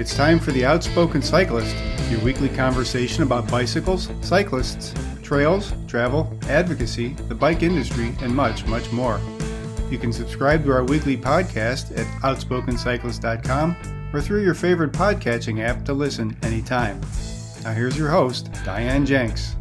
It's time for The Outspoken Cyclist, your weekly conversation about bicycles, cyclists, trails, travel, advocacy, the bike industry, and much, much more. You can subscribe to our weekly podcast at outspokencyclist.com or through your favorite podcatching app to listen anytime. Now here's your host, Diane Jenks.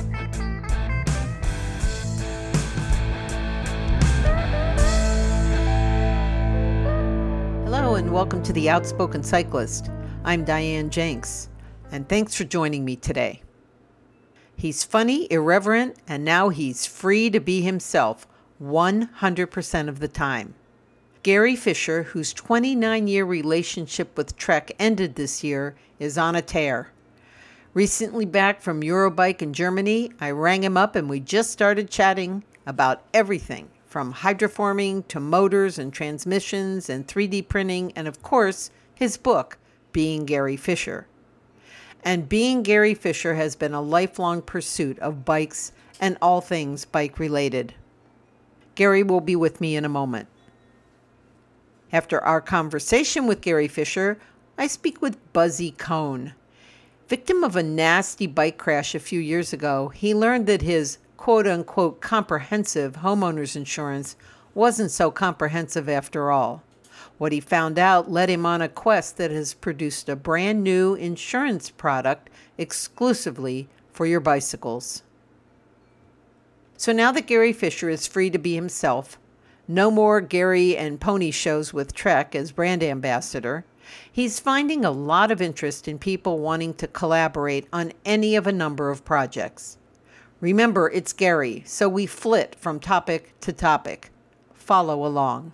Hello and welcome to The Outspoken Cyclist. I'm Diane Jenks, and thanks for joining me today. He's funny, irreverent, and now he's free to be himself 100% of the time. Gary Fisher, whose 29-year relationship with Trek ended this year, is on a tear. Recently back from Eurobike in Germany, I rang him up and we just started chatting about everything from hydroforming to motors and transmissions and 3D printing and, of course, his book, Being Gary Fisher. And Being Gary Fisher has been a lifelong pursuit of bikes and all things bike-related. Gary will be with me in a moment. After our conversation with Gary Fisher, I speak with Buzzy Cone. Victim of a nasty bike crash a few years ago, he learned that his quote-unquote comprehensive homeowner's insurance wasn't so comprehensive after all. What he found out led him on a quest that has produced a brand new insurance product exclusively for your bicycles. So now that Gary Fisher is free to be himself, no more Gary and Pony shows with Trek as brand ambassador, he's finding a lot of interest in people wanting to collaborate on any of a number of projects. Remember, it's Gary, so we flit from topic to topic. Follow along.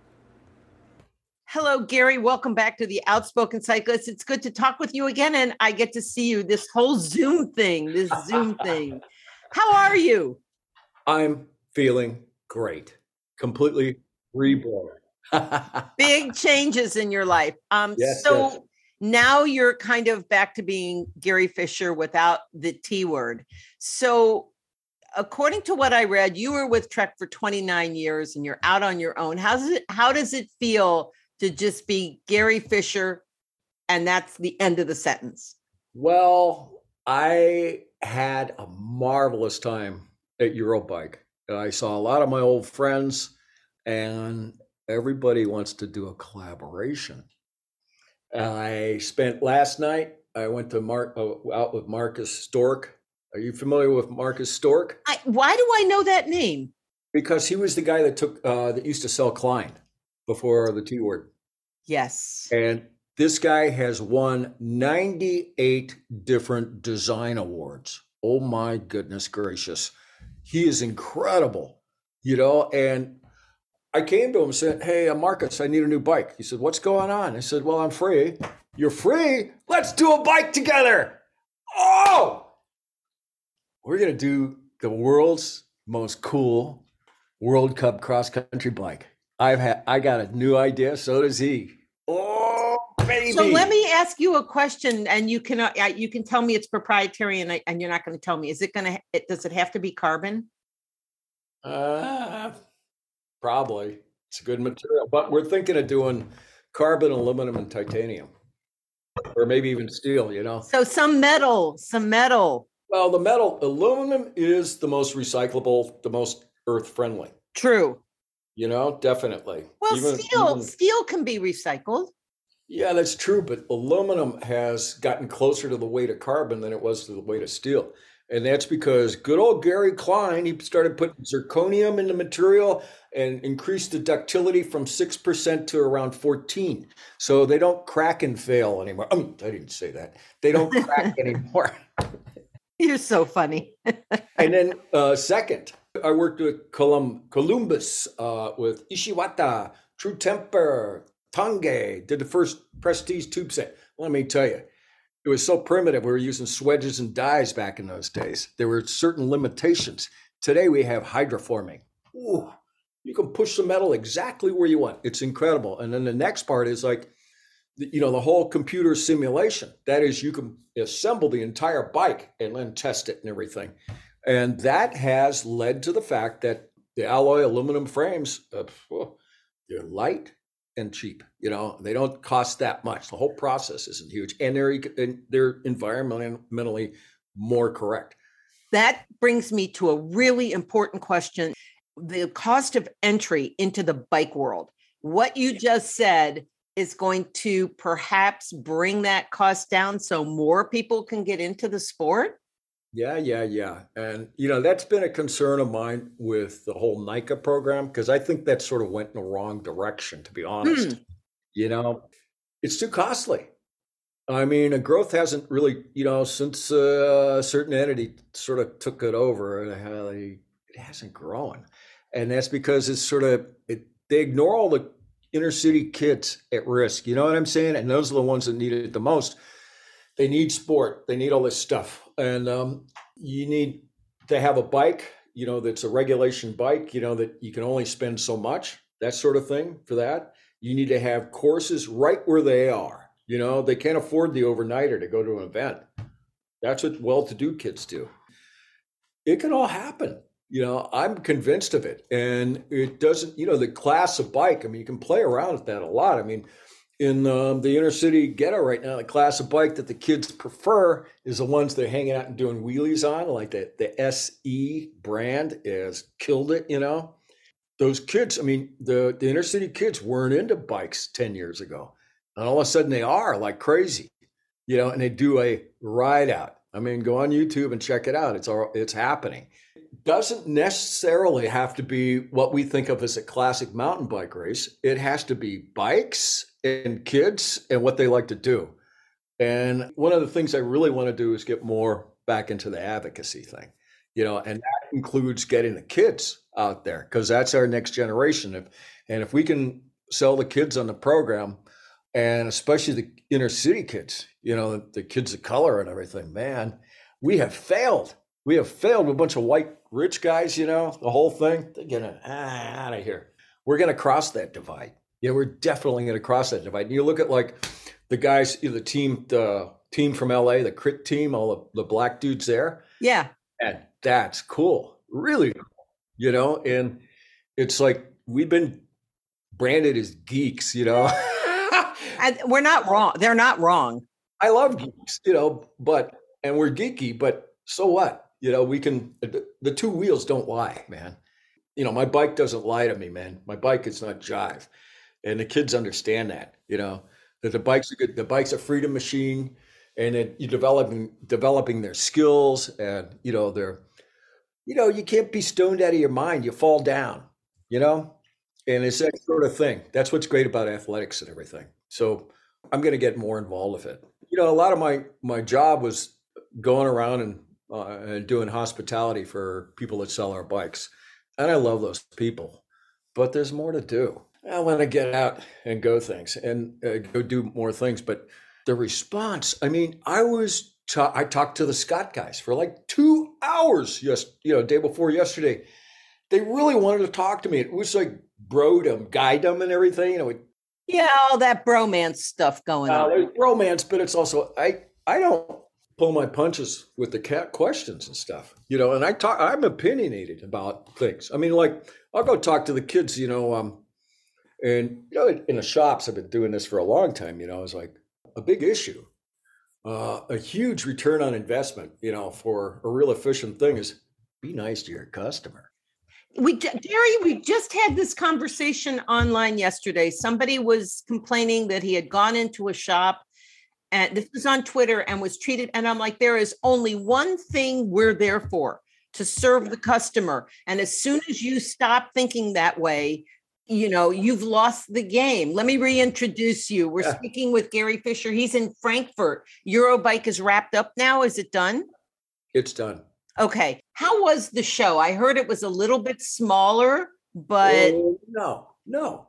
Hello, Gary. Welcome back to The Outspoken Cyclist. It's good to talk with you again, and I get to see you, this whole Zoom thing. How are you? I'm feeling great. Completely reborn. Big changes in your life. Yes. Now you're kind of back to being Gary Fisher without the T word. So according to what I read, you were with Trek for 29 years and you're out on your own. How does it feel to just be Gary Fisher and that's the end of the sentence? Well, I had a marvelous time at Eurobike. I saw a lot of my old friends and everybody wants to do a collaboration. I spent last night, I went to out with Marcus Stork. Are you familiar with Marcus Stork? Why do I know that name? Because he was the guy that used to sell Klein before the T word. Yes. And this guy has won 98 different design awards. Oh my goodness gracious. He is incredible, and I came to him and said, "Hey, Marcus, I need a new bike." He said, "What's going on?" I said, "Well, I'm free." "You're free? Let's do a bike together." Oh, we're going to do the world's most cool World Cup cross-country bike. I got a new idea. So does he. Oh, baby. So let me ask you a question, and you can tell me it's proprietary, and you're not going to tell me. Does it have to be carbon? Probably. It's a good material, but we're thinking of doing carbon, aluminum, and titanium, or maybe even steel, So some metal. Well, aluminum is the most recyclable, the most earth-friendly. True. Definitely. Well, steel can be recycled. Yeah, that's true, but aluminum has gotten closer to the weight of carbon than it was to the weight of steel. And that's because good old Gary Klein, he started putting zirconium in the material and increased the ductility from 6% to around 14%. So they don't crack and fail anymore. I didn't say that. They don't crack anymore. You're so funny. And then second, I worked with Columbus, with Ishiwata, True Temper, Tange, did the first Prestige tube set. Let me tell you, it was so primitive. We were using swedges and dies back in those days. There were certain limitations. Today we have hydroforming. Ooh, you can push the metal exactly where you want. It's incredible. And then the next part is the whole computer simulation. That is, you can assemble the entire bike and then test it and everything. And that has led to the fact that the alloy aluminum frames, they're light and cheap. They don't cost that much. The whole process isn't huge, and they're environmentally more correct. That brings me to a really important question. The cost of entry into the bike world. What you just said is going to perhaps bring that cost down so more people can get into the sport? Yeah. And, that's been a concern of mine with the whole NICA program, because I think that sort of went in the wrong direction, to be honest. It's too costly. I mean, growth hasn't really, since a certain entity sort of took it over, it hasn't grown. And that's because they ignore all the inner city kids at risk. You know what I'm saying? And those are the ones that need it the most. They need sport. They need all this stuff. And you need to have a bike, that's a regulation bike, that you can only spend so much, that sort of thing for that. You need to have courses right where they are. They can't afford the overnighter to go to an event. That's what well-to-do kids do. It can all happen. I'm convinced of it. And it doesn't, the class of bike, I mean, you can play around with that a lot. I mean, in the inner city ghetto right now, the class of bike that the kids prefer is the ones they're hanging out and doing wheelies on, like the SE brand has killed it, Those kids, I mean, the inner city kids weren't into bikes 10 years ago. And all of a sudden they are like crazy, and they do a ride out. I mean, go on YouTube and check it out. It's happening. It doesn't necessarily have to be what we think of as a classic mountain bike race. It has to be bikes and kids and what they like to do. And one of the things I really want to do is get more back into the advocacy thing, and that includes getting the kids out there, because that's our next generation. If we can sell the kids on the program, and especially the inner city kids, the kids of color and everything, man, we have failed. We have failed with a bunch of white rich guys, the whole thing. They're getting out of here. We're going to cross that divide. Yeah, we're definitely going to cross that divide. And you look at like the guys, the team from LA, the Crit team, all the black dudes there. Yeah. And that's cool. Really cool, and it's like we've been branded as geeks, And we're not wrong. They're not wrong. I love geeks, and we're geeky, but so what? We can, the two wheels don't lie, man. My bike doesn't lie to me, man. My bike is not jive. And the kids understand that, that the bike's a freedom machine, and that you're developing their skills, and, you can't be stoned out of your mind. You fall down, and it's that sort of thing. That's what's great about athletics and everything. So I'm going to get more involved with it. A lot of my job was going around and doing hospitality for people that sell our bikes. And I love those people, but there's more to do. I want to get out and go go do more things. But the response, I mean, I talked to the Scott guys for like 2 hours, day before yesterday. They really wanted to talk to me. It was like brodom, guydom and everything, Yeah, all that bromance stuff going on. There's romance, but it's also, I don't pull my punches with the questions and stuff, and I'm opinionated about things. I mean, like, I'll go talk to the kids, and, in the shops, I've been doing this for a long time, it's like a big issue, a huge return on investment, for a real efficient thing is be nice to your customer. Gary, we just had this conversation online yesterday. Somebody was complaining that he had gone into a shop, and this was on Twitter, and was treated. And I'm like, there is only one thing we're there for, to serve the customer. And as soon as you stop thinking that way, you've lost the game. Let me reintroduce you. We're speaking with Gary Fisher. He's in Frankfurt. Eurobike is wrapped up now. Is it done? It's done. Okay. How was the show? I heard it was a little bit smaller, but No,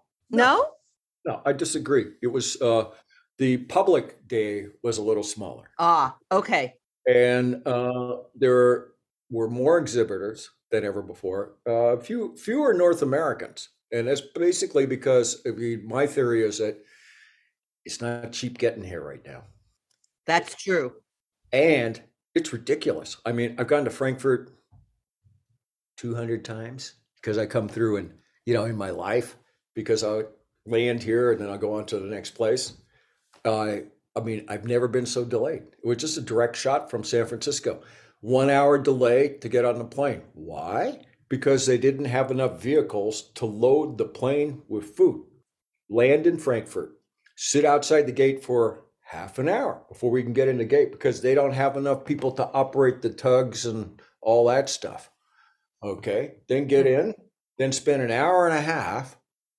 I disagree. It was the public day was a little smaller. Okay. And there were more exhibitors than ever before. Fewer North Americans, and that's basically because my theory is that it's not cheap getting here right now. That's true. And it's ridiculous. I mean, I've gone to Frankfurt 200 times because I come through and, in my life, because land here, and then I'll go on to the next place. I mean, I've never been so delayed. It was just a direct shot from San Francisco. 1 hour delay to get on the plane. Why? Because they didn't have enough vehicles to load the plane with food. Land in Frankfurt, sit outside the gate for half an hour before we can get in the gate because they don't have enough people to operate the tugs and all that stuff. Okay, then get in, then spend an hour and a half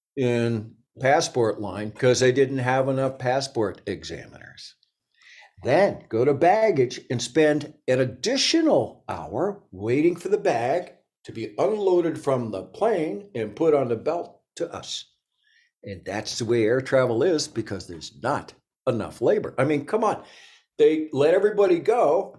in passport line because they didn't have enough passport examiners. Then go to baggage and spend an additional hour waiting for the bag to be unloaded from the plane and put on the belt to us. And that's the way air travel is because there's not enough labor. I mean, come on. They let everybody go,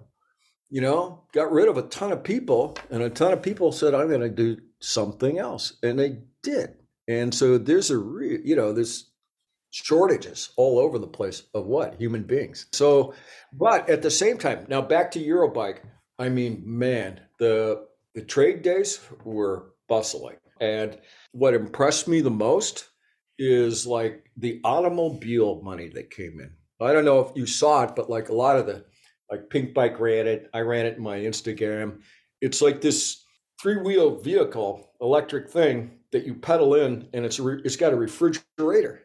got rid of a ton of people, and a ton of people said, I'm going to do something else. And they did. And so there's there's shortages all over the place of what? Human beings. So, but at the same time, now back to Eurobike, I mean, man, the trade days were bustling. And what impressed me the most is like the automobile money that came in. I don't know if you saw it, but like a lot of like Pinkbike ran it. I ran it in my Instagram. It's like this 3-wheel vehicle, electric thing that you pedal in, and it's got a refrigerator,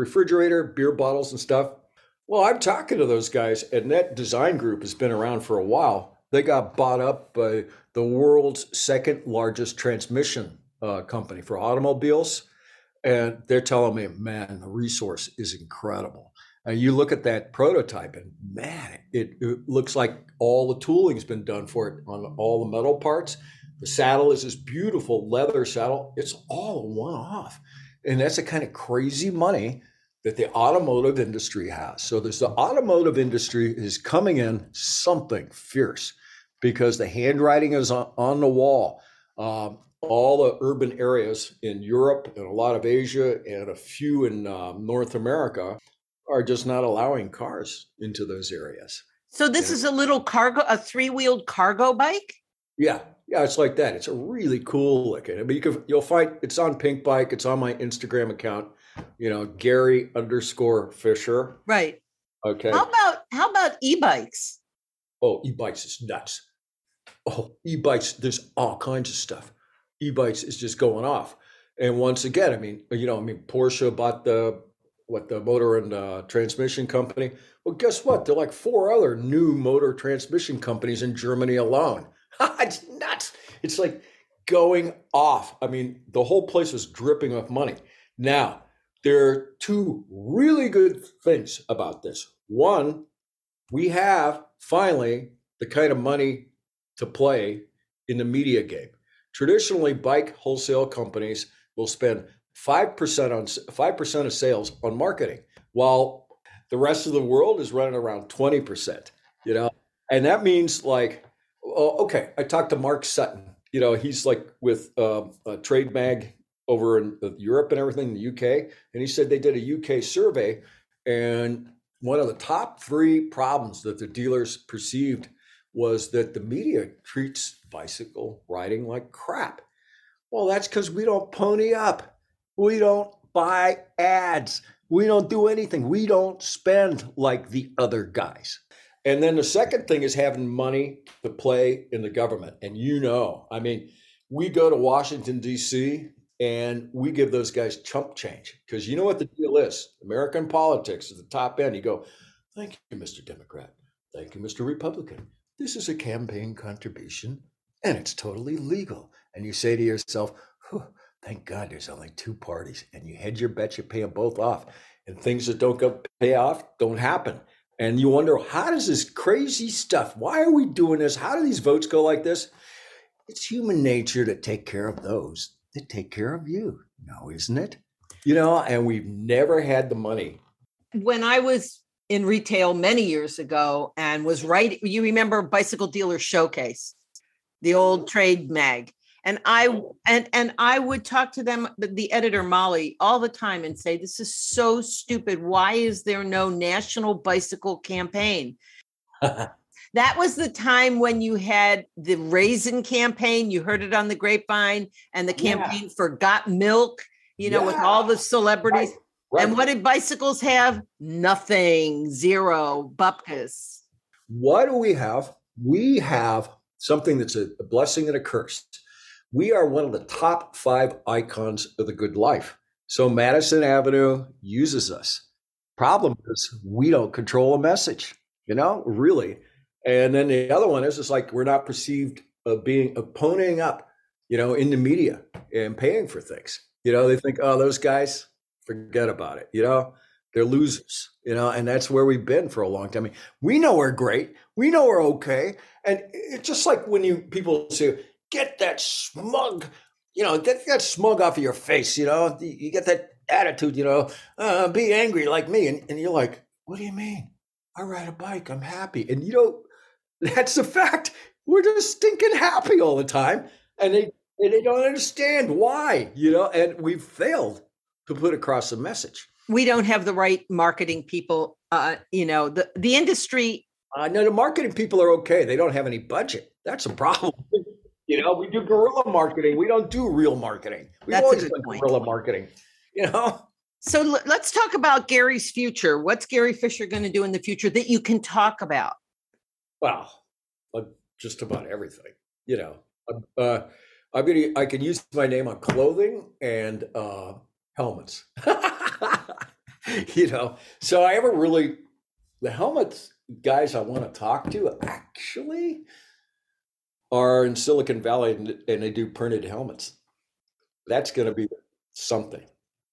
beer bottles and stuff. Well, I'm talking to those guys, and that design group has been around for a while. They got bought up by the world's second largest transmission company for automobiles. And they're telling me, man, the resource is incredible. And you look at that prototype and man, it looks like all the tooling's been done for it on all the metal parts. The saddle is this beautiful leather saddle. It's all one-off. And that's the kind of crazy money that the automotive industry has. So the automotive industry is coming in something fierce because the handwriting is on the wall. All the urban areas in Europe and a lot of Asia and a few in North America are just not allowing cars into those areas. So this is a little cargo, a 3-wheeled cargo bike? Yeah, it's like that. It's a really cool looking. I mean, you'll find it's on Pinkbike. It's on my Instagram account. Gary_Fisher. Right. Okay. How about e-bikes? Oh, e-bikes is nuts. Oh, e-bikes. There's all kinds of stuff. E-bikes is just going off. And once again, I mean, Porsche bought the motor and transmission company. Well, guess what? There are like 4 other new motor transmission companies in Germany alone. It's nuts. It's like going off. I mean, the whole place was dripping with money. Now, there are 2 really good things about this. One, we have finally the kind of money to play in the media game. Traditionally, bike wholesale companies will spend 5% of sales on marketing, while the rest of the world is running around 20%. And that means like, okay, I talked to Mark Sutton. He's like with a Trade Mag over in Europe and everything in the UK, and he said they did a UK survey, and one of the top 3 problems that the dealers perceived was that the media treats bicycle riding like crap. Well, that's because we don't pony up. We don't buy ads. We don't do anything. We don't spend like the other guys. And then the second thing is having money to play in the government. And I mean, we go to Washington, D.C., and we give those guys chump change. Because you know what the deal is? American politics at the top end. You go, thank you, Mr. Democrat. Thank you, Mr. Republican. This is a campaign contribution, and it's totally legal. And you say to yourself, thank God there's only 2 parties. And you hedge your bets, you pay them both off. And things that don't pay off don't happen. And you wonder, how does this crazy stuff, why are we doing this? How do these votes go like this? It's human nature to take care of those that take care of you. No, isn't it? And we've never had the money. When I was in retail many years ago and was writing, you remember Bicycle Dealer Showcase, the old Trade Mag. And I would talk to them, the editor, Molly, all the time and say, this is so stupid. Why is there no national bicycle campaign? That was the time when you had the Raisin campaign. You heard it on the grapevine, and the campaign for Got Milk, with all the celebrities. Right. Right. And what did bicycles have? Nothing. Zero. Bupkis. What do we have? We have something that's a blessing and a curse. We are one of the top 5 icons of the good life. So Madison Avenue uses us. Problem is we don't control a message, really. And then the other one is it's like we're not perceived of being ponying up, in the media and paying for things. They think, oh, those guys, forget about it. They're losers, and that's where we've been for a long time. I mean, we know we're great. We know we're okay. And it's just like when people say, get that smug, get that smug off of your face, you get that attitude, be angry like me. And you're like, what do you mean? I ride a bike. I'm happy. And that's the fact. We're just stinking happy all the time. And they don't understand why, and we've failed to put across the message. We don't have the right marketing people, the industry. No, the marketing people are okay. They don't have any budget. That's a problem. We do guerrilla marketing. We don't do real marketing. We've always done guerrilla marketing, So let's talk about Gary's future. What's Gary Fisher going to do in the future that you can talk about? Well, just about everything, I can use my name on clothing and helmets. So I ever really, the helmets guys I want to talk to actually are in Silicon Valley and they do printed helmets. That's going to be something,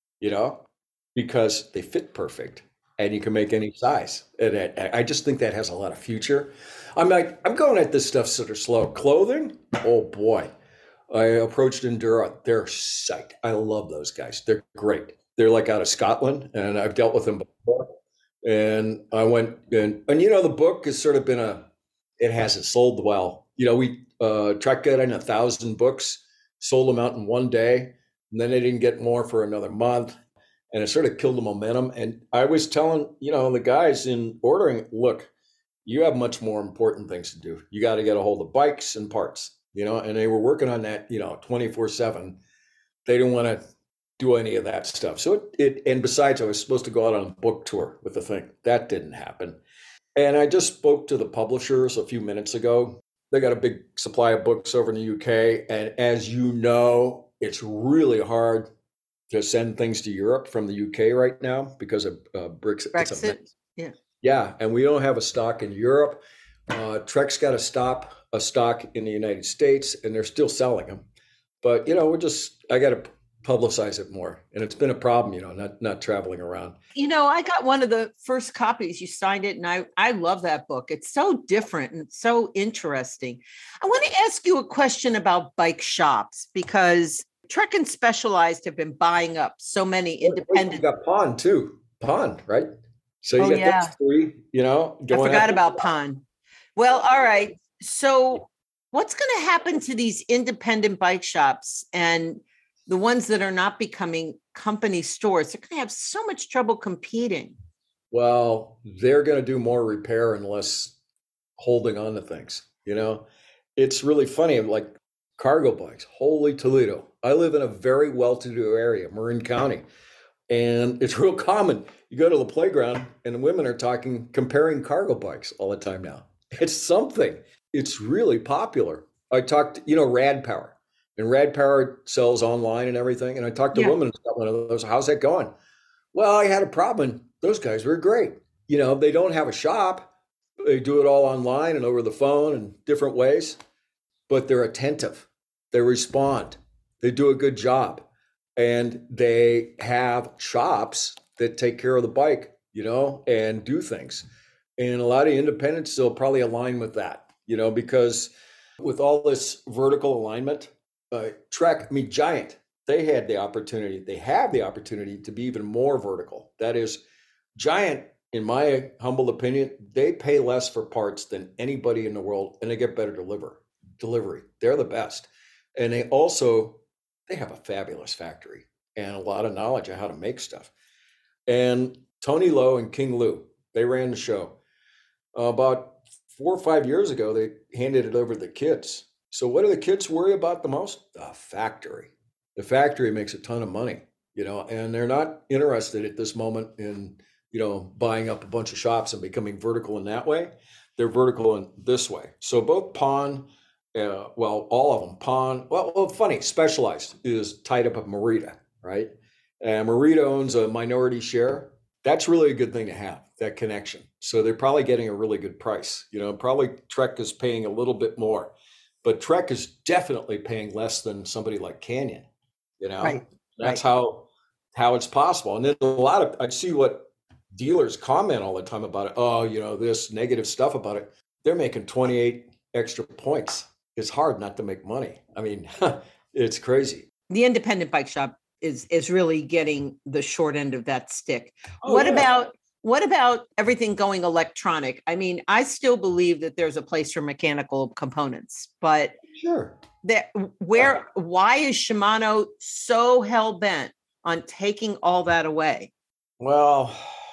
because they fit perfect and you can make any size. And I just think that has a lot of future. I'm going at this stuff sort of slow. Clothing, oh boy. I approached Endura. They're psyched. I love those guys. They're great. They're like out of Scotland, and I've dealt with them before. And I went and the book has sort of been it hasn't sold well. We Trek got in 1,000 books, sold them out in one day, and then they didn't get more for another month. And it sort of killed the momentum. And I was telling, the guys in ordering, look, you have much more important things to do. You got to get a hold of bikes and parts, and they were working on that, 24/7. They didn't want to do any of that stuff. So and besides, I was supposed to go out on a book tour with the thing. That didn't happen. And I just spoke to the publishers a few minutes ago. They got a big supply of books over in the UK. And as you know, it's really hard to send things to Europe from the UK right now because of Brexit. Yeah. Yeah. And we don't have a stock in Europe. Trek's got a stock in the United States, and they're still selling them. But, I got to publicize it more. And it's been a problem, not traveling around. I got one of the first copies. You signed it, and I love that book. It's so different and so interesting. I want to ask you a question about bike shops, because Trek and Specialized have been buying up so many independent. You got Pond too. Pond, right? So you got those three, I forgot about Pond. Well, all right. So what's going to happen to these independent bike shops and the ones that are not becoming company stores? They're going to have so much trouble competing. Well, they're going to do more repair and less holding on to things. It's really funny. Like cargo bikes, holy Toledo. I live in a very well-to-do area, Marin County. And it's real common. You go to the playground and the women are comparing cargo bikes all the time now. It's something. It's really popular. I talked, Rad Power. And Rad Power sells online and everything. And I talked to a woman who's got one of those. How's that going? Well, I had a problem. Those guys were great. They don't have a shop. They do it all online and over the phone and different ways. But they're attentive. They respond. They do a good job. And they have shops that take care of the bike, and do things. And a lot of independents will probably align with that, because with all this vertical alignment, Trek, Giant, they have the opportunity to be even more vertical. That is, Giant, in my humble opinion, they pay less for parts than anybody in the world, and they get better delivery. They're the best. And they have a fabulous factory and a lot of knowledge of how to make stuff. And Tony Lowe and King Lou, they ran the show. About 4 or 5 years ago, they handed it over to the kids. So what do the kids worry about the most? The factory. The factory makes a ton of money, and they're not interested at this moment in, buying up a bunch of shops and becoming vertical in that way. They're vertical in this way. So both Pawn, all of them, Pawn, funny, Specialized is tied up with Merida, right? And Merida owns a minority share. That's really a good thing to have, that connection. So they're probably getting a really good price. Probably Trek is paying a little bit more, but Trek is definitely paying less than somebody like Canyon. Right. That's how it's possible. And then I see what dealers comment all the time about it. Oh, this negative stuff about it. They're making 28 extra points. It's hard not to make money. I mean, it's crazy. The independent bike shop is really getting the short end of that stick. Oh, What about everything going electronic? I mean, I still believe that there's a place for mechanical components, but sure. Why is Shimano so hell-bent on taking all that away? Well,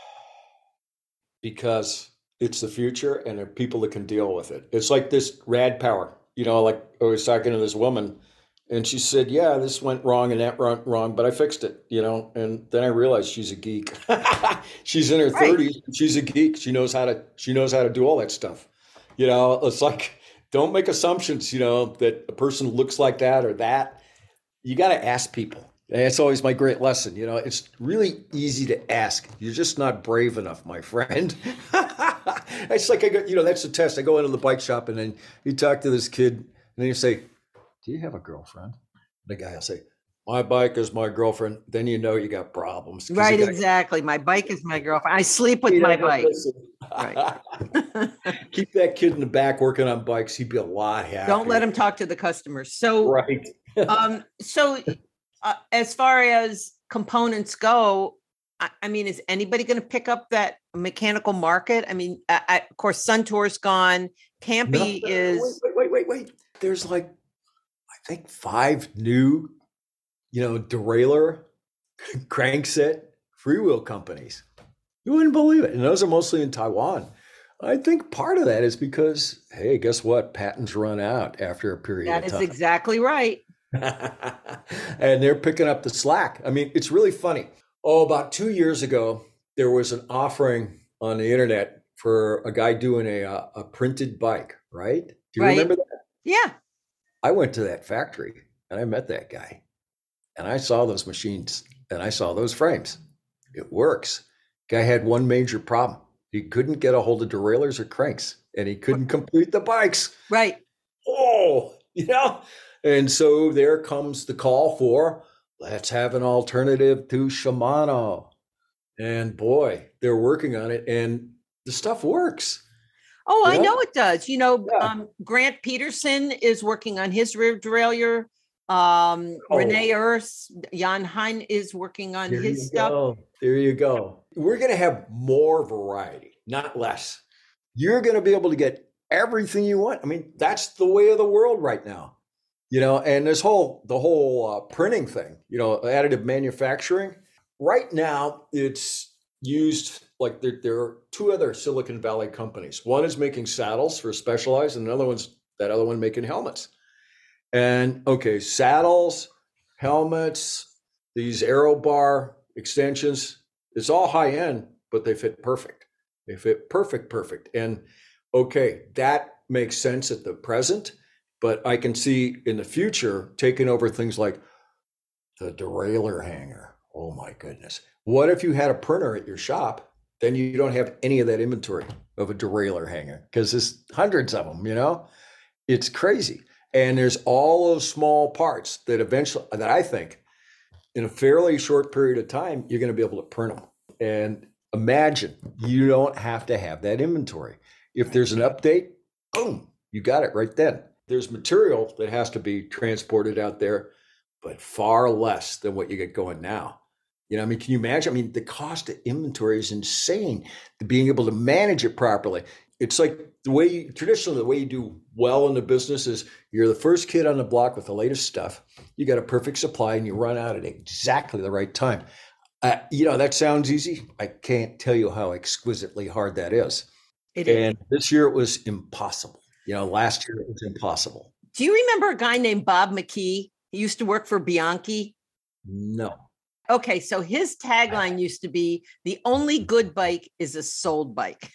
because it's the future and there are people that can deal with it. It's like this rad power, like I was talking to this woman and she said, yeah, this went wrong and that went wrong, but I fixed it, and then I realized she's a geek. She's in her 30s. She's a geek. She knows how to do all that stuff. It's like, don't make assumptions, that a person looks like that or that. You got to ask people. And it's always my great lesson. It's really easy to ask. You're just not brave enough, my friend. It's like, that's the test. I go into the bike shop and then you talk to this kid and then you say, do you have a girlfriend? The guy will say, my bike is my girlfriend. Then you got problems. Right, exactly. My bike is my girlfriend. I sleep with my bike. Right. Keep that kid in the back working on bikes. He'd be a lot happier. Don't let him talk to the customers. So, right. As far as components go, I mean, is anybody going to pick up that mechanical market? I mean, of course, Suntour's gone. Campy is. Wait. There's I think 5 new, derailleur, crankset, freewheel companies. You wouldn't believe it. And those are mostly in Taiwan. I think part of that is because, hey, guess what? Patents run out after a period of time. That is exactly right. And they're picking up the slack. I mean, it's really funny. About 2 years ago, there was an offering on the internet for a guy doing a printed bike, right? Do you remember that? Yeah. I went to that factory and I met that guy and I saw those machines and I saw those frames. It works. Guy had one major problem. He couldn't get a hold of derailleurs or cranks and he couldn't complete the bikes. Right. Oh, And so there comes the call for, let's have an alternative to Shimano. And boy, they're working on it and the stuff works. Oh, I know it does. Grant Peterson is working on his rear derailleur. Renee Urs, Jan Hein is working on his stuff. There you go. We're going to have more variety, not less. You're going to be able to get everything you want. I mean, that's the way of the world right now. And the whole printing thing, additive manufacturing. Right now, it's used like there are 2 other Silicon Valley companies. One is making saddles for Specialized, and that other one making helmets. And okay, saddles, helmets, these aero bar extensions, it's all high end, but they fit perfect. They fit perfect. And okay, that makes sense at the present, but I can see in the future taking over things like the derailleur hanger. Oh my goodness. What if you had a printer at your shop? Then you don't have any of that inventory of a derailleur hanger because there's hundreds of them, It's crazy. And there's all those small parts that I think in a fairly short period of time, you're going to be able to print them. And imagine you don't have to have that inventory. If there's an update, boom, you got it right then. There's material that has to be transported out there, but far less than what you get going now. Can you imagine? The cost of inventory is insane. Being able to manage it properly. It's like the way you do well in the business is you're the first kid on the block with the latest stuff. You got a perfect supply and you run out at exactly the right time. That sounds easy. I can't tell you how exquisitely hard that is. And this year it was impossible. Last year it was impossible. Do you remember a guy named Bob McKee? He used to work for Bianchi. No. Okay, so his tagline used to be, "The only good bike is a sold bike."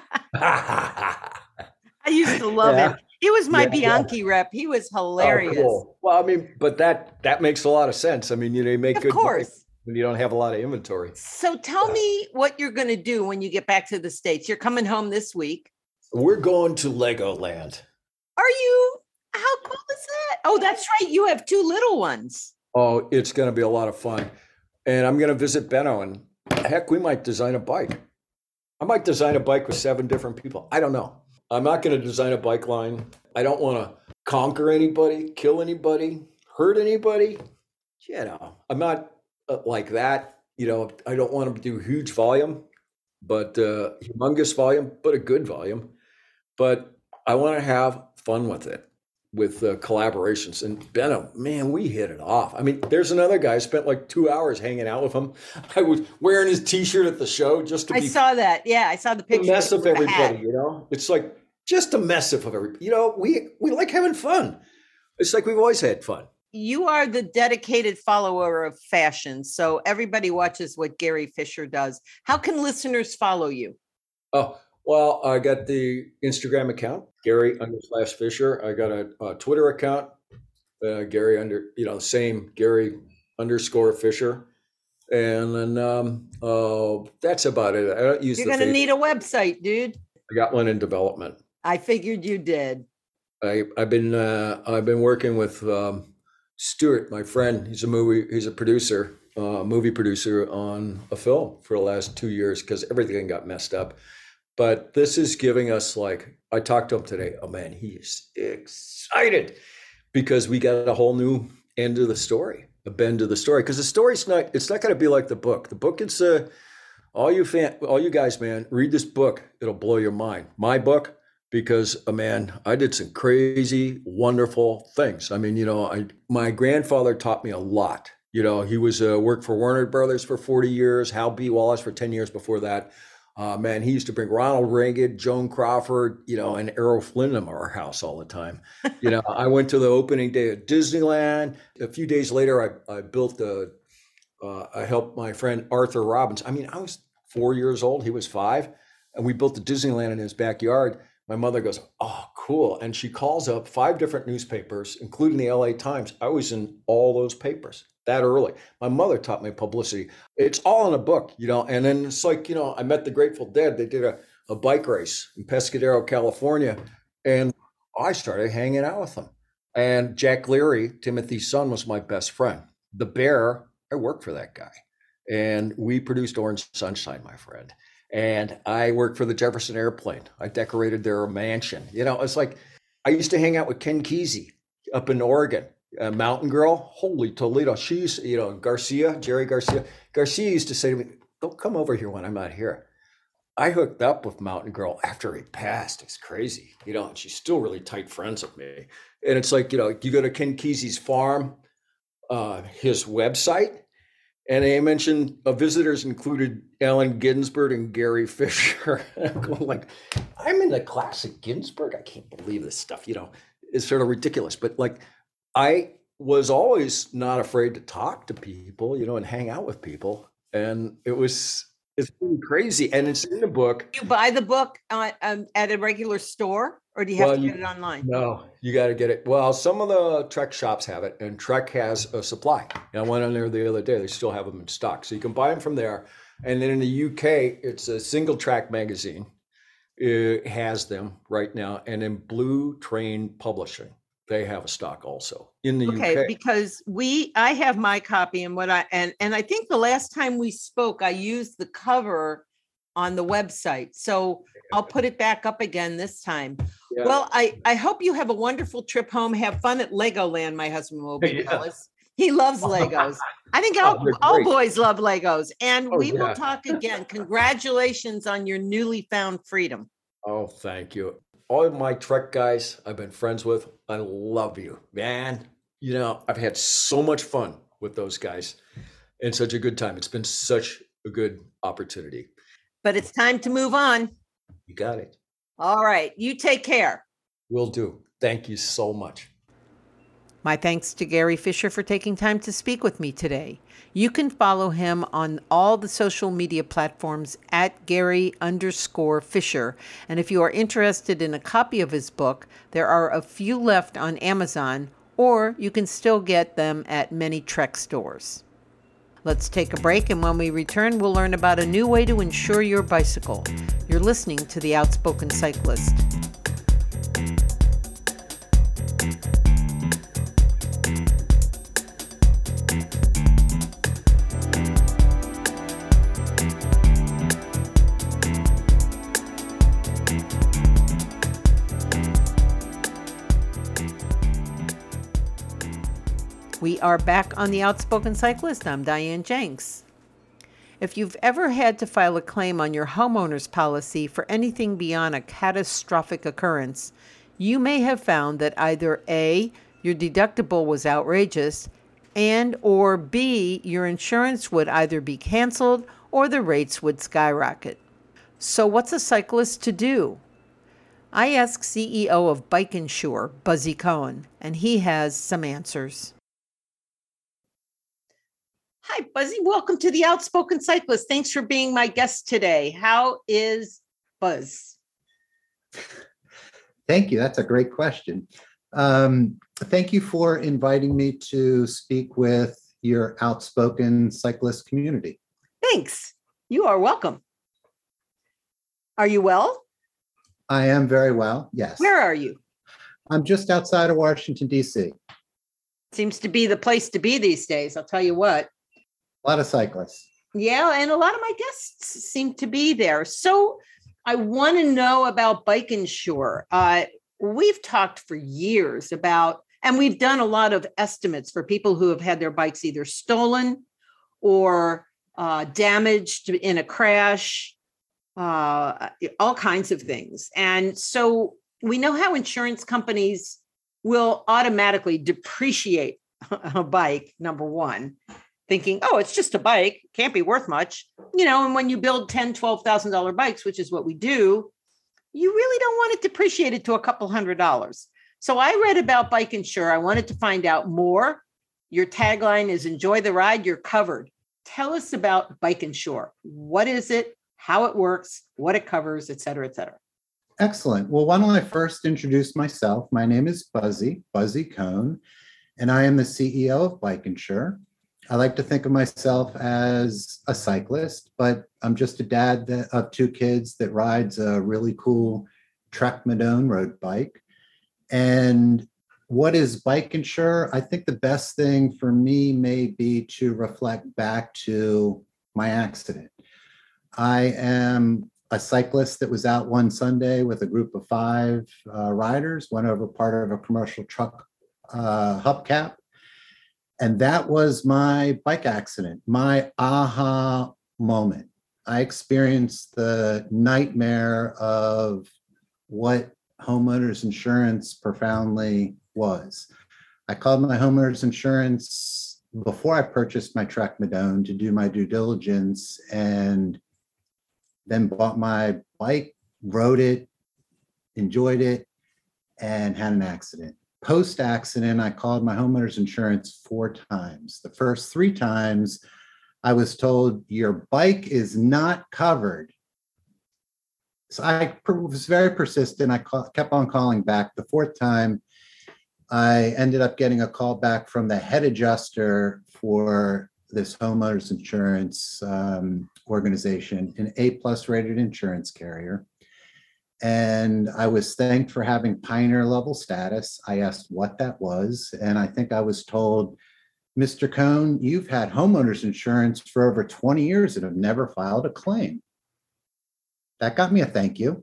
I used to love him. He was my Bianchi rep. He was hilarious. Oh, cool. Well, I mean, but that makes a lot of sense. I mean, you make good course. when you don't have a lot of inventory. So tell me what you're going to do when you get back to the States. You're coming home this week. We're going to Legoland. Are you? How cool is that? Oh, that's right. You have 2 little ones. Oh, it's going to be a lot of fun. And I'm going to visit Benno, and heck, we might design a bike. I might design a bike with 7 different people. I don't know. I'm not going to design a bike line. I don't want to conquer anybody, kill anybody, hurt anybody. I'm not like that. I don't want to do huge volume, but humongous volume, but a good volume. But I want to have fun with it, with collaborations. And Benno, man, we hit it off. I mean, there's another guy. I spent like 2 hours hanging out with him. I was wearing his T-shirt at the show just to be. I saw that. Yeah, I saw the picture. Mess of everybody, It's like just a mess of everybody. We like having fun. It's like we've always had fun. You are the dedicated follower of fashion, so everybody watches what Gary Fisher does. How can listeners follow you? Oh, well, I got the Instagram account, Gary_Fisher. I got a Twitter account, Gary same Gary_Fisher. And then that's about it. I don't use. You're going to need a website, dude. I got one in development. I figured you did. I've been working with Stuart, my friend. He's a movie producer on a film for the last 2 years because everything got messed up. But this is giving us, I talked to him today. Oh man, he is excited because we got a whole new end of the story, a bend of the story. Because the story's it's not going to be like the book. The book is all you guys, man, read this book. It'll blow your mind. My book, because man, I did some crazy, wonderful things. I mean, my grandfather taught me a lot. He was worked for Warner Brothers for 40 years, Hal B. Wallace for 10 years before that. Man, he used to bring Ronald Reagan, Joan Crawford, and Errol Flynn to our house all the time. I went to the opening day at Disneyland. A few days later, I built I helped my friend Arthur Robbins. I mean, I was 4 years old. He was 5. And we built the Disneyland in his backyard. My mother goes, "Oh, cool." And she calls up 5 different newspapers, including the LA Times. I was in all those papers that early. My mother taught me publicity. It's all in a book, and then it's like, I met the Grateful Dead. They did a bike race in Pescadero, California. And I started hanging out with them. And Jack Leary, Timothy's son, was my best friend. The Bear, I worked for that guy. And we produced Orange Sunshine, my friend. And I worked for the Jefferson Airplane. I decorated their mansion. It's like I used to hang out with Ken Kesey up in Oregon. Mountain Girl, holy Toledo. She's, Jerry Garcia. Garcia used to say to me, "Don't come over here when I'm not here." I hooked up with Mountain Girl after he passed. It's crazy, and she's still really tight friends with me. And it's like, you go to Ken Kesey's farm, his website, and they mentioned visitors included Allen Ginsberg and Gary Fisher. And I'm going I'm in the classic Ginsberg. I can't believe this stuff, it's sort of ridiculous. But I was always not afraid to talk to people, and hang out with people. And it's been crazy. And it's in the book. You buy the book at a regular store, or do you have to get it online? No, you got to get it. Well, some of the Trek shops have it, and Trek has a supply. I went on there the other day. They still have them in stock. So you can buy them from there. And then in the UK, it's a Single Track magazine. It has them right now. And in Blue Train Publishing, they have a stock also in the UK. Okay, because I have my copy, and and I think the last time we spoke, I used the cover on the website. So I'll put it back up again this time. Yeah. Well, I hope you have a wonderful trip home. Have fun at Legoland, my husband will be jealous. He loves Legos. I think all boys love Legos. And we will talk again. Congratulations on your newly found freedom. Oh, thank you. All of my Trek guys I've been friends with, I love you, man. I've had so much fun with those guys and such a good time. It's been such a good opportunity. But it's time to move on. You got it. All right. You take care. Will do. Thank you so much. My thanks to Gary Fisher for taking time to speak with me today. You can follow him on all the social media platforms at Gary_Fisher. And if you are interested in a copy of his book, there are a few left on Amazon, or you can still get them at many Trek stores. Let's take a break, and when we return, we'll learn about a new way to insure your bicycle. You're listening to The Outspoken Cyclist. We are back on The Outspoken Cyclist. I'm Diane Jenks. If you've ever had to file a claim on your homeowner's policy for anything beyond a catastrophic occurrence, you may have found that either A, your deductible was outrageous, and or B, your insurance would either be canceled or the rates would skyrocket. So what's a cyclist to do? I asked CEO of Bike Insure, Buzzy Cohen, and he has some answers. Hi, Buzzy. Welcome to The Outspoken Cyclist. Thanks for being my guest today. How is Buzz? Thank you. That's a great question. Thank you for inviting me to speak with your outspoken cyclist community. Thanks. You are welcome. Are you well? I am very well, yes. Where are you? I'm just outside of Washington, D.C. Seems to be the place to be these days, I'll tell you what. A lot of cyclists. Yeah, and a lot of my guests seem to be there. So I want to know about Bike Insure. We've talked for years about, and we've done a lot of estimates for people who have had their bikes either stolen or damaged in a crash, all kinds of things. And so we know how insurance companies will automatically depreciate a bike, number one, thinking, oh, it's just a bike, can't be worth much. And when you build $10,000, $12,000 bikes, which is what we do, you really don't want it depreciated to a couple $100s. So I read about Bike Insure. I wanted to find out more. Your tagline is enjoy the ride, you're covered. Tell us about Bike Insure. What is it, how it works, what it covers, et cetera, et cetera. Excellent. Well, why don't I first introduce myself? My name is Buzzy Cohen, and I am the CEO of Bike Insure. I like to think of myself as a cyclist, but I'm just a dad of two kids that rides a really cool Trek Madone road bike. And what is Bike Insure? I think the best thing for me may be to reflect back to my accident. I am a cyclist that was out one Sunday with a group of 5 riders, went over part of a commercial truck hubcap. And that was my bike accident, my aha moment. I experienced the nightmare of what homeowners insurance profoundly was. I called my homeowners insurance before I purchased my Trek Madone to do my due diligence, and then bought my bike, rode it, enjoyed it, and had an accident. Post-accident, I called my homeowner's insurance 4 times. The first 3 times, I was told, your bike is not covered. So I was very persistent. I kept on calling back. The 4th time, I ended up getting a call back from the head adjuster for this homeowner's insurance organization, an A+ rated insurance carrier. And I was thanked for having pioneer level status. I asked what that was, and I think I was told, Mr. Cohn, you've had homeowners insurance for over 20 years and have never filed a claim. That got me a thank you.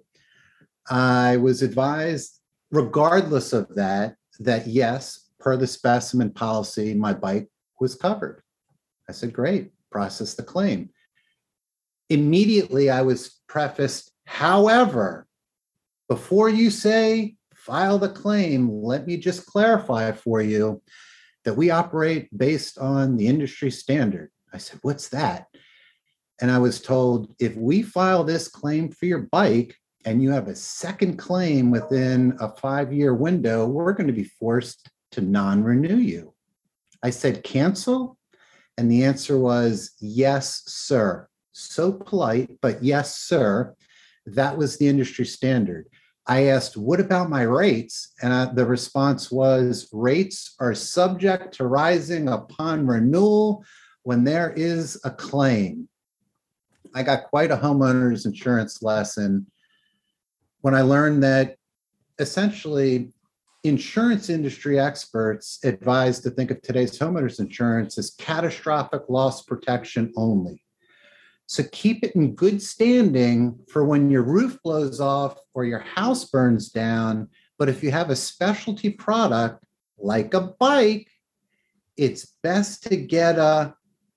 I was advised, regardless of that yes, per the specimen policy, my bike was covered. I said, great, process the claim. Immediately, I was prefaced, however, before you say file the claim, let me just clarify for you that we operate based on the industry standard. I said, what's that? And I was told, if we file this claim for your bike and you have a second claim within a 5-year window, we're going to be forced to non-renew you. I said, cancel? And the answer was, yes, sir. So polite, but yes, sir. That was the industry standard. I asked, what about my rates? And the response was, rates are subject to rising upon renewal when there is a claim. I got quite a homeowner's insurance lesson when I learned that essentially insurance industry experts advise to think of today's homeowners insurance as catastrophic loss protection only. So keep it in good standing for when your roof blows off or your house burns down. But if you have a specialty product like a bike, it's best to get a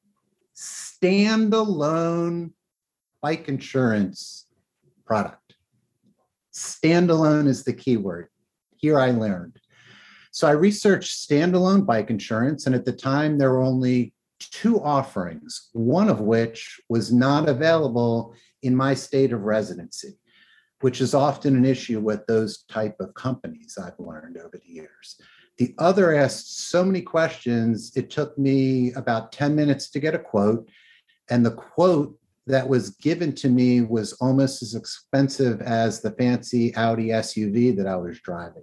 standalone bike insurance product. Standalone is the key word. Here I learned. So I researched standalone bike insurance, and at the time there were only 2 offerings, one of which was not available in my state of residency, which is often an issue with those type of companies, I've learned over the years. The other asked so many questions, it took me about 10 minutes to get a quote, and the quote that was given to me was almost as expensive as the fancy Audi SUV that I was driving.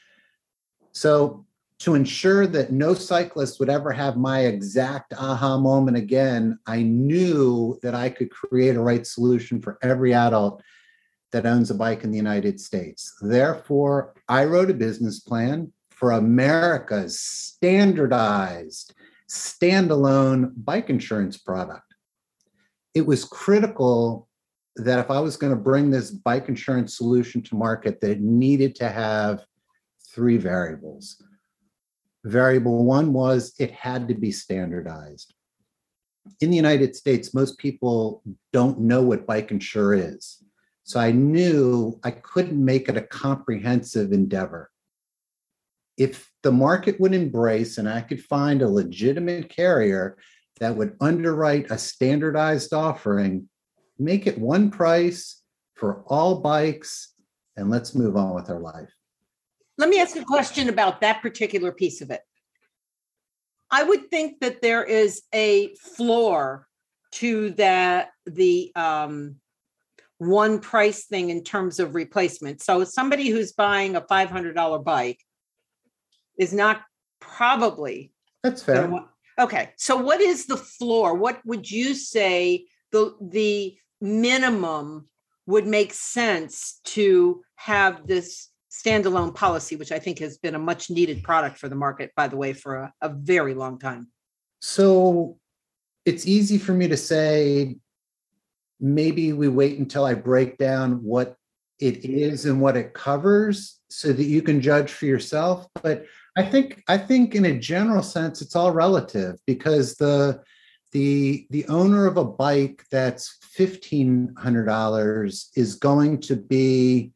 So to ensure that no cyclist would ever have my exact aha moment again, I knew that I could create a right solution for every adult that owns a bike in the United States. Therefore, I wrote a business plan for America's standardized, standalone bike insurance product. It was critical that if I was going to bring this bike insurance solution to market, that it needed to have 3 variables. Variable 1 was it had to be standardized. In the United States, most people don't know what Bike Insure is. So I knew I couldn't make it a comprehensive endeavor. If the market would embrace and I could find a legitimate carrier that would underwrite a standardized offering, make it one price for all bikes, and let's move on with our life. Let me ask a question about that particular piece of it. I would think that there is a floor to the one price thing in terms of replacement. So somebody who's buying a $500 bike is not probably. That's fair. Okay. So what is the floor? What would you say the minimum would make sense to have this standalone policy, which I think has been a much needed product for the market, by the way, for a very long time? So it's easy for me to say, maybe we wait until I break down what it is and what it covers so that you can judge for yourself. But I think in a general sense, it's all relative, because the owner of a bike that's $1,500 is going to be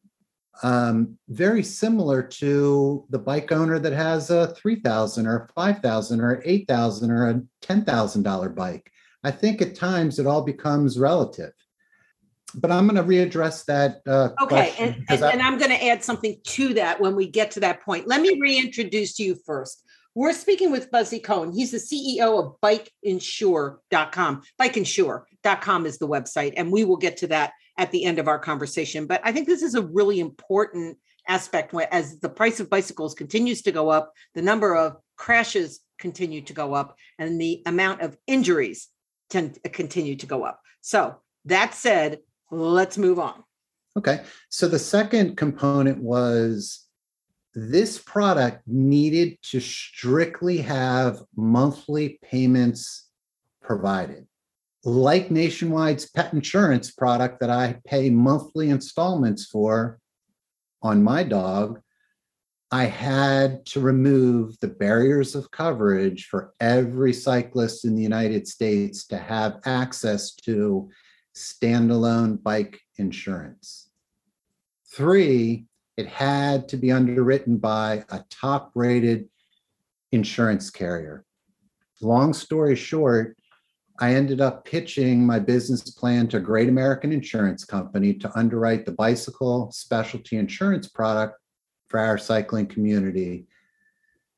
very similar to the bike owner that has a $3,000 or $5,000 or $8,000 or a $10,000 bike. I think at times it all becomes relative. But I'm going to readdress that. Okay, and I'm going to add something to that when we get to that point. Let me reintroduce you first. We're speaking with Buzzy Cohen. He's the CEO of BikeInsure.com. BikeInsure.com is the website, and we will get to that at the end of our conversation. But I think this is a really important aspect where, as the price of bicycles continues to go up, the number of crashes continue to go up, and the amount of injuries continue to go up. So that said, let's move on. Okay. So the second component was this product needed to strictly have monthly payments provided. Like Nationwide's pet insurance product that I pay monthly installments for on my dog, I had to remove the barriers of coverage for every cyclist in the United States to have access to standalone bike insurance. 3, it had to be underwritten by a top-rated insurance carrier. Long story short, I ended up pitching my business plan to Great American Insurance Company to underwrite the bicycle specialty insurance product for our cycling community.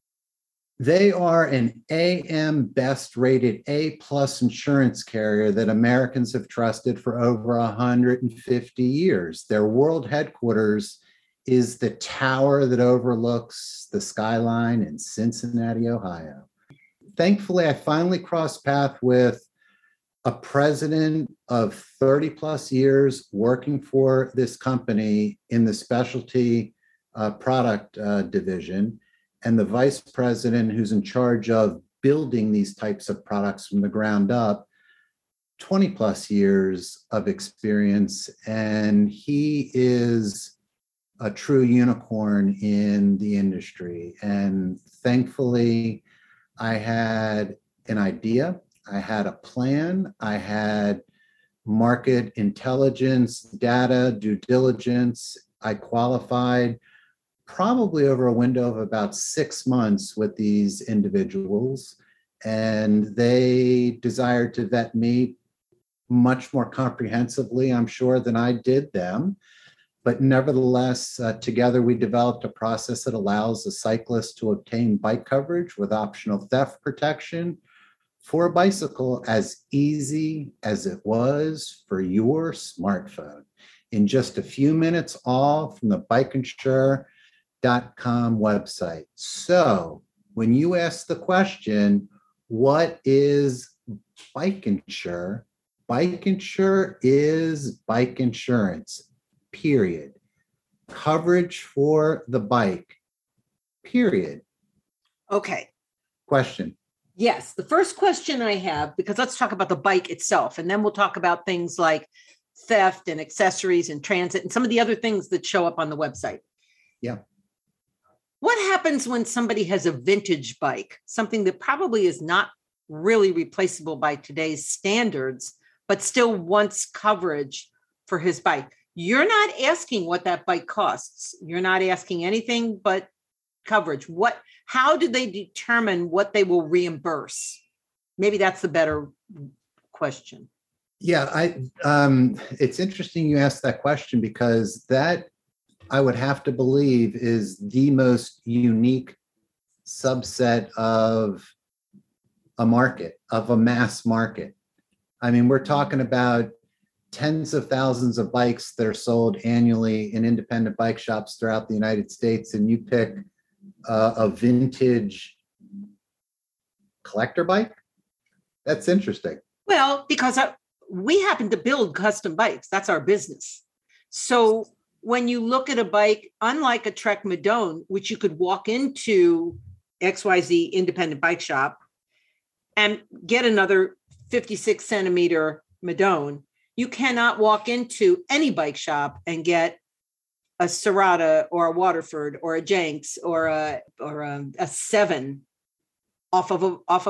They are an AM Best rated A plus insurance carrier that Americans have trusted for over 150 years. Their world headquarters is the tower that overlooks the skyline in Cincinnati, Ohio. Thankfully, I finally crossed paths with a president of 30 plus years working for this company in the specialty product division, and the vice president who's in charge of building these types of products from the ground up, 20 plus years of experience. And he is a true unicorn in the industry. And thankfully, I had an idea, I had a plan, I had market intelligence, data, due diligence. I qualified probably over a window of about 6 months with these individuals, and they desired to vet me much more comprehensively, I'm sure, than I did them. But nevertheless, together we developed a process that allows a cyclist to obtain bike coverage with optional theft protection for a bicycle as easy as it was for your smartphone. In just a few minutes, all from the bikeinsure.com website. So when you ask the question, what is Bike Insure? Bike Insure is bike insurance, period. Coverage for the bike, period. Okay. Question. Yes. The first question I have, because let's talk about the bike itself, and then we'll talk about things like theft and accessories and transit and some of the other things that show up on the website. Yeah. What happens when somebody has a vintage bike, something that probably is not really replaceable by today's standards, but still wants coverage for his bike? You're not asking what that bike costs. You're not asking anything but coverage. How do they determine what they will reimburse? Maybe that's the better question. Yeah, it's interesting you asked that question, because that, I would have to believe, is the most unique subset of a market, of a mass market. I mean, we're talking about tens of thousands of bikes that are sold annually in independent bike shops throughout the United States, and you pick a vintage collector bike? That's interesting. Well, because we happen to build custom bikes. That's our business. So when you look at a bike, unlike a Trek Madone, which you could walk into XYZ independent bike shop and get another 56 centimeter Madone, you cannot walk into any bike shop and get a Serrata or a Waterford or a Jenks or a 7 off of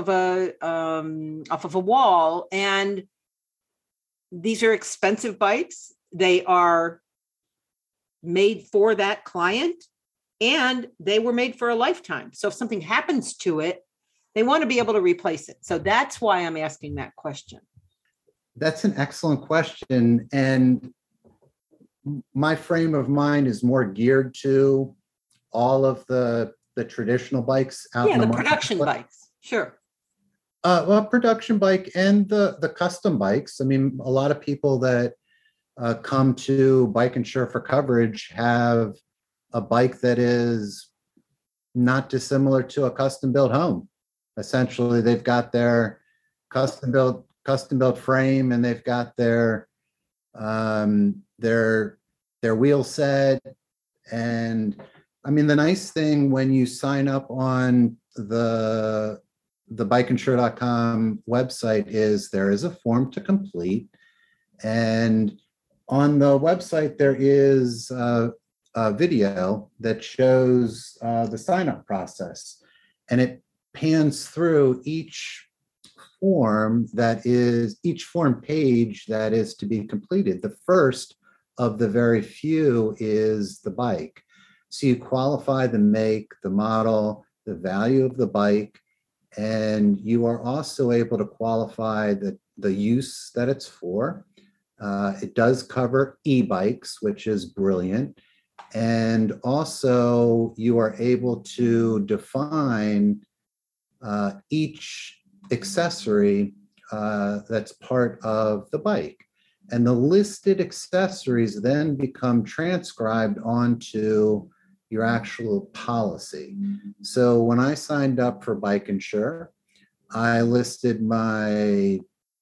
a wall. And these are expensive bikes. They are made for that client, and they were made for a lifetime. So if something happens to it, they want to be able to replace it. So that's why I'm asking that question. That's an excellent question. And my frame of mind is more geared to all of the traditional bikes out in the production bikes. Sure. Well, production bike and the custom bikes. I mean, a lot of people that come to Bike Insure for coverage have a bike that is not dissimilar to a custom built home. Essentially, they've got their custom built frame, and they've got their wheel set. And I mean, the nice thing when you sign up on the bikeinsure.com website is there is a form to complete, and on the website there is a video that shows the sign-up process, and it pans through each form page that is to be completed. The first of the very few is the bike. So you qualify the make, the model, the value of the bike, and you are also able to qualify the use that it's for. It does cover e-bikes, which is brilliant. And also you are able to define each accessory that's part of the bike. And the listed accessories then become transcribed onto your actual policy. So when I signed up for Bike Insure, I listed my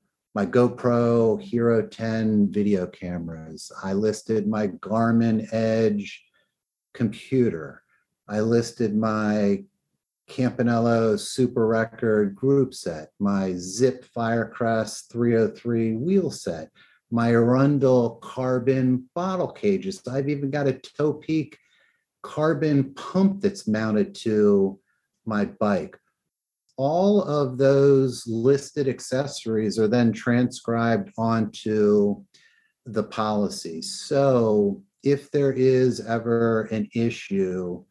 GoPro Hero 10 video cameras. I listed my Garmin Edge computer. I listed my Campanello Super Record group set, my Zip Firecrest 303 wheel set, my Arundel carbon bottle cages. I've even got a Topeak carbon pump that's mounted to my bike. All of those listed accessories are then transcribed onto the policy. So if there is ever an issue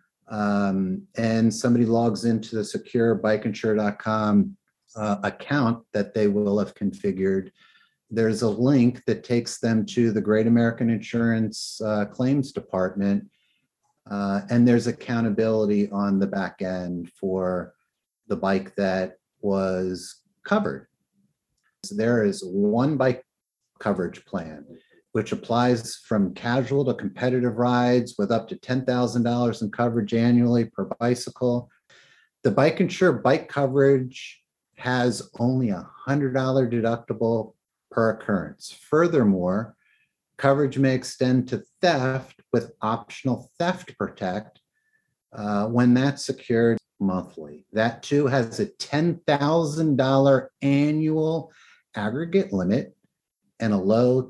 and somebody logs into the secure bikeinsure.com account that they will have configured, there's a link that takes them to the Great American Insurance Claims Department, and there's accountability on the back end for the bike that was covered. So there is one bike coverage plan, which applies from casual to competitive rides with up to $10,000 in coverage annually per bicycle. The Bike Insure bike coverage has only a $100 deductible per occurrence. Furthermore, coverage may extend to theft with optional theft protect when that's secured monthly. That too has a $10,000 annual aggregate limit and a low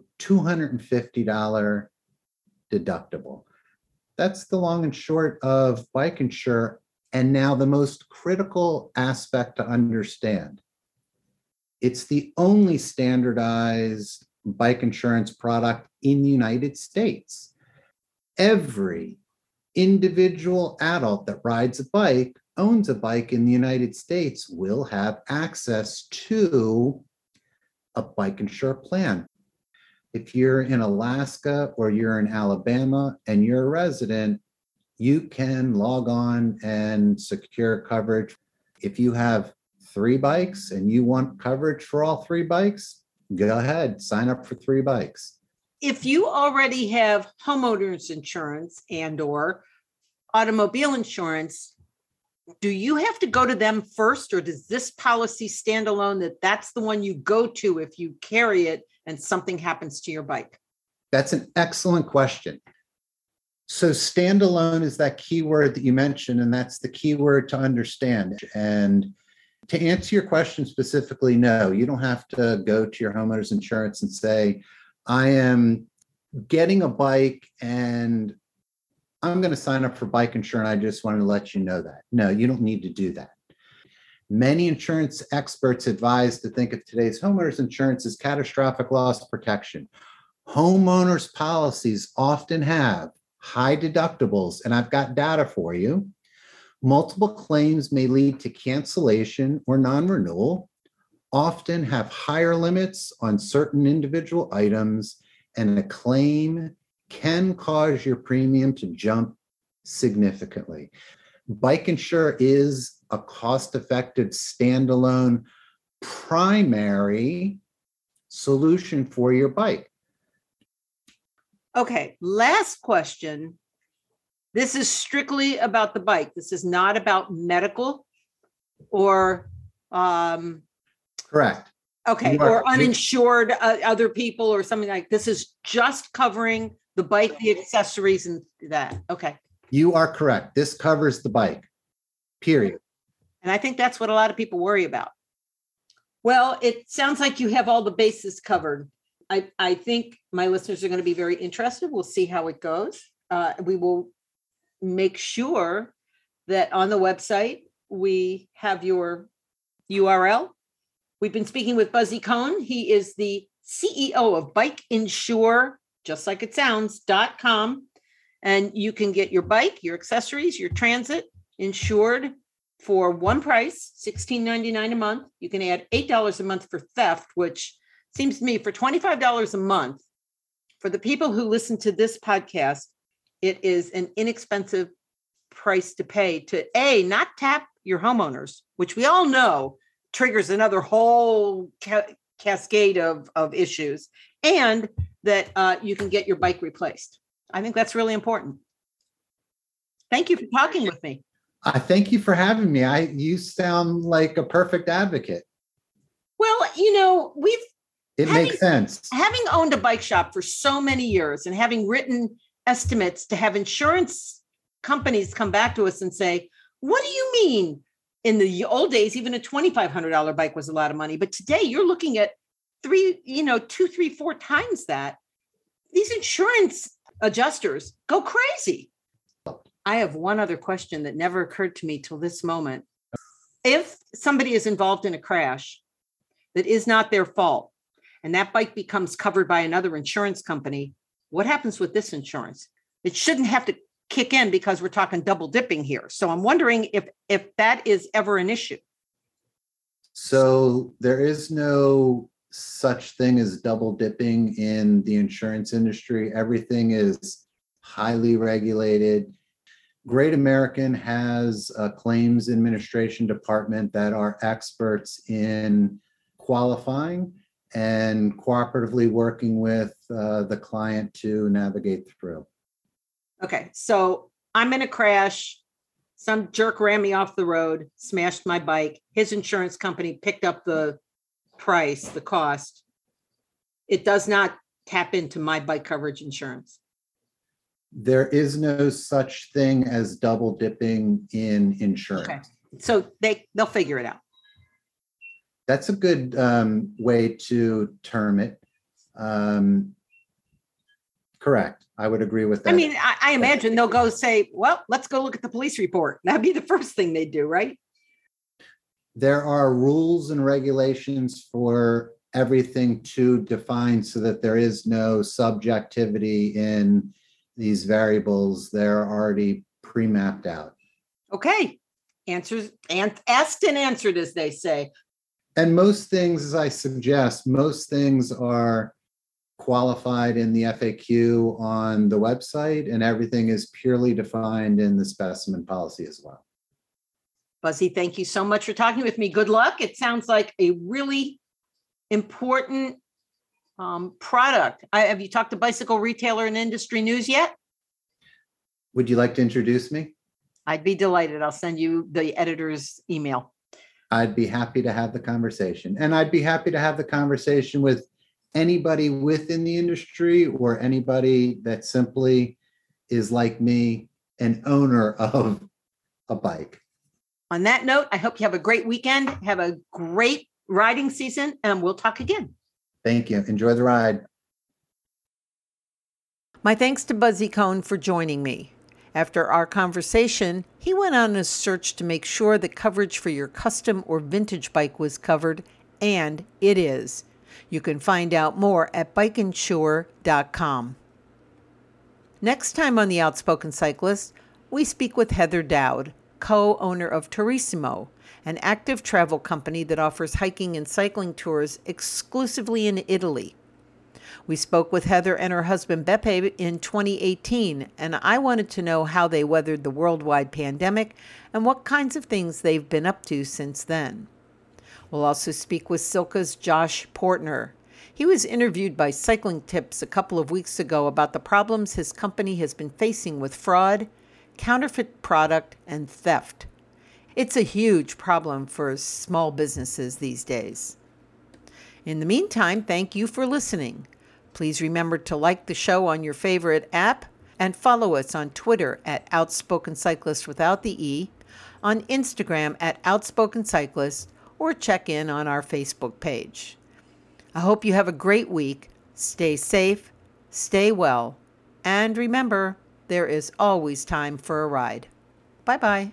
$250 deductible. That's the long and short of Bike Insure. And now the most critical aspect to understand. It's the only standardized bike insurance product in the United States. Every individual adult that rides a bike, owns a bike in the United States, will have access to a Bike Insure plan. If you're in Alaska or you're in Alabama and you're a resident, you can log on and secure coverage. If you have 3 bikes and you want coverage for all 3 bikes, go ahead, sign up for 3 bikes. If you already have homeowners insurance and or automobile insurance, do you have to go to them first, or does this policy stand alone that's the one you go to if you carry it and something happens to your bike? That's an excellent question. So standalone is that keyword that you mentioned, and that's the keyword to understand. And to answer your question specifically, no, you don't have to go to your homeowner's insurance and say, I am getting a bike and I'm going to sign up for Bike Insure, and I just wanted to let you know that. No, you don't need to do that. Many insurance experts advise to think of today's homeowners insurance as catastrophic loss protection. Homeowners policies often have high deductibles, and I've got data for you. Multiple claims may lead to cancellation or non-renewal, often have higher limits on certain individual items, and a claim can cause your premium to jump significantly. Bike Insure is a cost-effective standalone primary solution for your bike. Okay, last question. This is strictly about the bike. This is not about medical or correct. Okay, or uninsured other people or something like this. Is just covering the bike, the accessories, and that. Okay. You are correct. This covers the bike, period. And I think that's what a lot of people worry about. Well, it sounds like you have all the bases covered. I think my listeners are going to be very interested. We'll see how it goes. We will make sure that on the website, we have your URL. We've been speaking with Buzzy Cohn. He is the CEO of Bike Insure, just like it sounds, .com. And you can get your bike, your accessories, your transit insured for one price, $16.99 a month. You can add $8 a month for theft, which seems to me for $25 a month, for the people who listen to this podcast, it is an inexpensive price to pay to not tap your homeowners, which we all know triggers another whole cascade of issues, and that you can get your bike replaced. I think that's really important. Thank you for talking with me. I thank you for having me. You sound like a perfect advocate. Well, it makes sense. Having owned a bike shop for so many years and having written estimates to have insurance companies come back to us and say, what do you mean? In the old days, even a $2,500 bike was a lot of money. But today you're looking at 2, 3, 4 times that. These insurance adjusters go crazy. I have one other question that never occurred to me till this moment. If somebody is involved in a crash that is not their fault, and that bike becomes covered by another insurance company, what happens with this insurance? It shouldn't have to kick in because we're talking double dipping here. So I'm wondering if that is ever an issue. So there is no such thing as double dipping in the insurance industry. Everything is highly regulated. Great American has a claims administration department that are experts in qualifying and cooperatively working with the client to navigate through. Okay, so I'm in a crash. Some jerk ran me off the road, smashed my bike. His insurance company picked up the price, the cost. It does not tap into my bike coverage insurance. There is no such thing as double dipping in insurance. Okay. So they'll figure it out. That's a good way to term it. Correct. I would agree with that. I mean, I imagine they'll go say, well, let's go look at the police report. That'd be the first thing they do, right? There are rules and regulations for everything to define so that there is no subjectivity in these variables. They're already pre-mapped out. Okay. Answers and asked and answered, as they say. And most things, as I suggest, most things are qualified in the FAQ on the website, and everything is purely defined in the specimen policy as well. Buzzy, thank you so much for talking with me. Good luck. It sounds like a really important product. Have you talked to Bicycle Retailer and Industry News yet? Would you like to introduce me? I'd be delighted. I'll send you the editor's email. I'd be happy to have the conversation. And I'd be happy to have the conversation with anybody within the industry or anybody that simply is like me, an owner of a bike. On that note, I hope you have a great weekend. Have a great riding season, and we'll talk again. Thank you. Enjoy the ride. My thanks to Buzzy Cohn for joining me. After our conversation, he went on a search to make sure that coverage for your custom or vintage bike was covered, and it is. You can find out more at bikeinsure.com. Next time on The Outspoken Cyclist, we speak with Heather Dowd, co-owner of Turissimo, an active travel company that offers hiking and cycling tours exclusively in Italy. We spoke with Heather and her husband Beppe in 2018, and I wanted to know how they weathered the worldwide pandemic and what kinds of things they've been up to since then. We'll also speak with Silka's Josh Portner. He was interviewed by Cycling Tips a couple of weeks ago about the problems his company has been facing with fraud, counterfeit product, and theft. It's a huge problem for small businesses these days. In the meantime, thank you for listening. Please remember to like the show on your favorite app and follow us on Twitter at Outspoken Cyclist without the E, on Instagram at Outspoken Cyclist, or check in on our Facebook page. I hope you have a great week. Stay safe, stay well, and remember, there is always time for a ride. Bye-bye.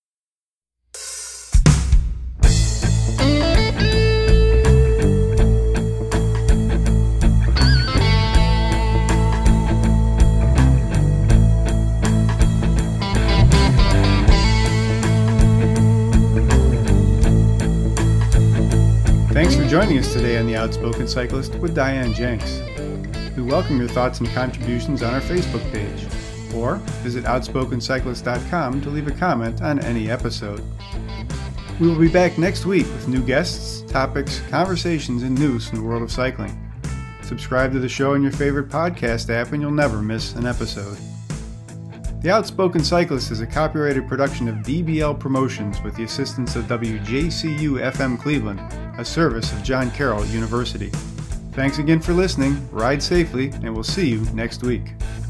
Thanks for joining us today on The Outspoken Cyclist with Diane Jenks. We welcome your thoughts and contributions on our Facebook page, or visit outspokencyclist.com to leave a comment on any episode. We will be back next week with new guests, topics, conversations, and news from the world of cycling. Subscribe to the show in your favorite podcast app and you'll never miss an episode. The Outspoken Cyclist is a copyrighted production of DBL Promotions with the assistance of WJCU FM Cleveland, a service of John Carroll University. Thanks again for listening, ride safely, and we'll see you next week.